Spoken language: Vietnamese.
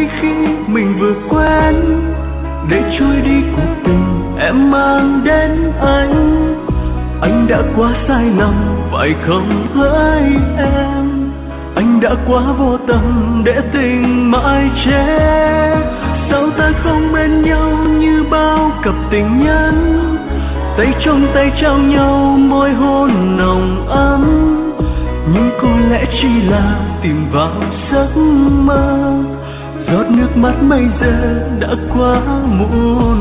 ngay khi mình vừa quen, để trôi đi cuộc tình em mang đến anh. Anh đã quá sai lầm phải không hỡi em, anh đã quá vô tâm để tình mãi chết. Sao ta không bên nhau như bao cặp tình nhân, tay trong tay trao nhau môi hôn nồng ấm, nhưng có lẽ chỉ là tìm vào giấc mơ. Giọt nước mắt bây giờ đã quá muộn.